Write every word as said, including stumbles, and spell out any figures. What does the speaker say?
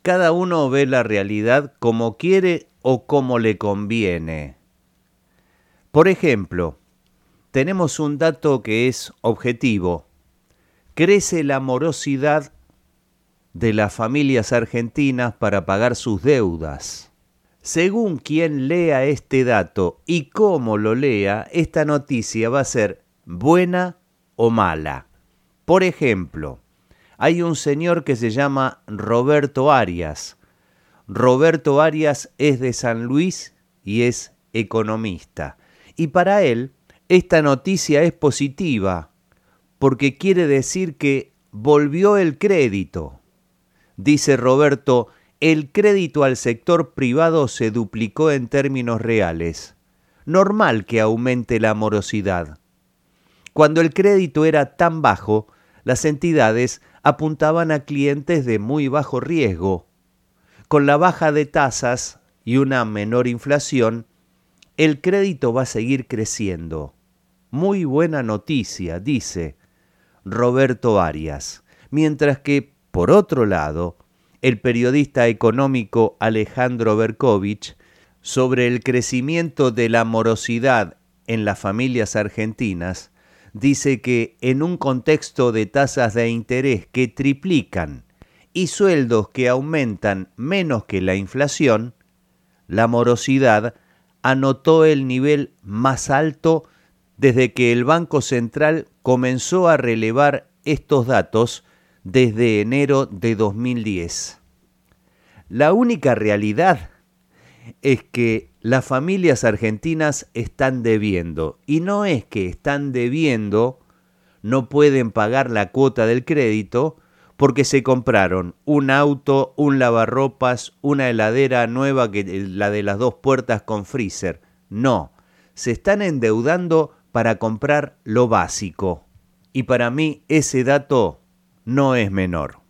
Cada uno ve la realidad como quiere o como le conviene. Por ejemplo, tenemos un dato que es objetivo. Crece la morosidad de las familias argentinas para pagar sus deudas. Según quien lea este dato y cómo lo lea, esta noticia va a ser buena o mala. Por ejemplo, hay un señor que se llama Roberto Arias. Roberto Arias es de San Luis y es economista. Y para él, esta noticia es positiva, porque quiere decir que volvió el crédito. Dice Roberto, el crédito al sector privado se duplicó en términos reales. Normal que aumente la morosidad. Cuando el crédito era tan bajo, las entidades apuntaban a clientes de muy bajo riesgo. Con la baja de tasas y una menor inflación, el crédito va a seguir creciendo. Muy buena noticia, dice Roberto Arias. Mientras que, por otro lado, el periodista económico Alejandro Berkovich, sobre el crecimiento de la morosidad en las familias argentinas, dice que en un contexto de tasas de interés que triplican y sueldos que aumentan menos que la inflación, la morosidad anotó el nivel más alto desde que el Banco Central comenzó a relevar estos datos desde enero de dos mil diez. La única realidad es que las familias argentinas están debiendo, y no es que están debiendo, no pueden pagar la cuota del crédito porque se compraron un auto, un lavarropas, una heladera nueva, que la de las dos puertas con freezer. No, se están endeudando para comprar lo básico. Y para mí ese dato no es menor.